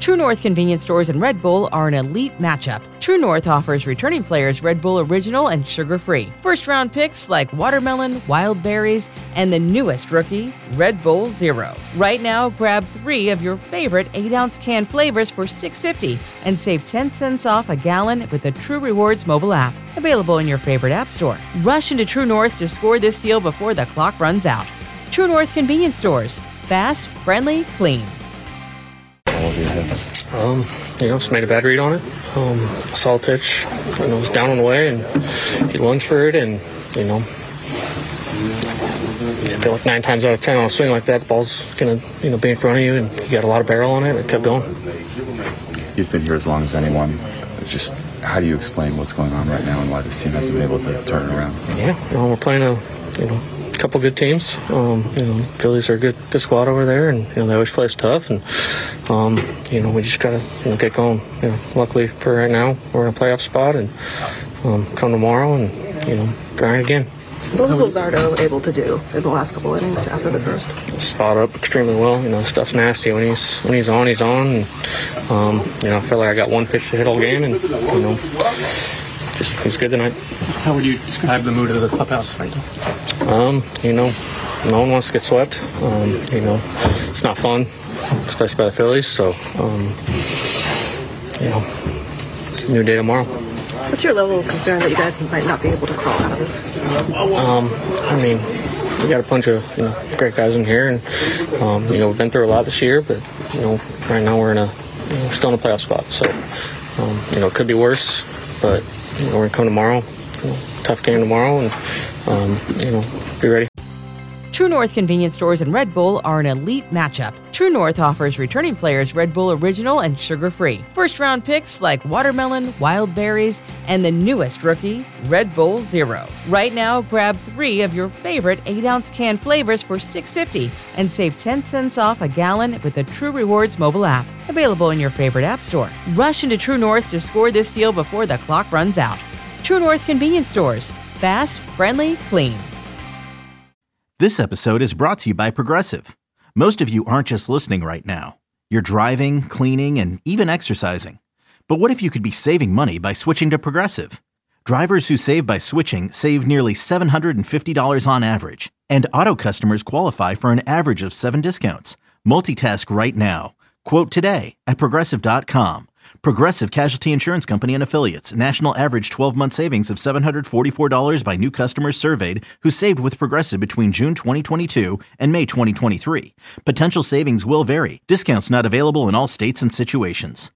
True North Convenience Stores and Red Bull are an elite matchup. True North offers returning players Red Bull Original and sugar-free. First-round picks like watermelon, wild berries, and the newest rookie, Red Bull Zero. Right now, grab 3 of your favorite 8-ounce can flavors for $6.50 and save 10 cents off a gallon with the True Rewards mobile app. Available in your favorite app store. Rush into True North to score this deal before the clock runs out. True North Convenience Stores. Fast, friendly, clean. Just made a bad read on it. Saw the pitch, it was down and away, and he lunged for it, and, I feel like 9 times out of 10 on a swing like that, the ball's going to, be in front of you, and you got a lot of barrel on it, and it kept going. You've been here as long as anyone. Just how do you explain what's going on right now and why this team hasn't been able to turn it around? Yeah, we're playing a couple good teams. Phillies are a good squad over there, and they always play us tough, and we just gotta get going. Luckily for right now, we're in a playoff spot, and come tomorrow and grind again. What was Luzardo able to do in the last couple innings after the first? Spot up extremely well. Stuff's nasty when he's on. And I feel like I got one pitch to hit all game, and just it was good tonight. How would you describe the mood of the clubhouse right now? No one wants to get swept. It's not fun, especially by the Phillies. So, new day tomorrow. What's your level of concern that you guys might not be able to crawl out of this? We got a bunch of great guys in here, and we've been through a lot this year, but right now we're still in a playoff spot. So, it could be worse, but we're gonna come tomorrow. Tough game tomorrow, and be ready. True North Convenience Stores and Red Bull are an elite matchup. True North offers returning players Red Bull Original and sugar-free. First-round picks like watermelon, wild berries, and the newest rookie, Red Bull Zero. Right now, grab 3 of your favorite 8-ounce can flavors for $6.50 and save 10 cents off a gallon with the True Rewards mobile app. Available in your favorite app store. Rush into True North to score this deal before the clock runs out. True North Convenience Stores. Fast, friendly, clean. This episode is brought to you by Progressive. Most of you aren't just listening right now. You're driving, cleaning, and even exercising. But what if you could be saving money by switching to Progressive? Drivers who save by switching save nearly $750 on average. And auto customers qualify for an average of 7 discounts. Multitask right now. Quote today at Progressive.com. Progressive Casualty Insurance Company and Affiliates. National average 12-month savings of $744 by new customers surveyed who saved with Progressive between June 2022 and May 2023. Potential savings will vary. Discounts not available in all states and situations.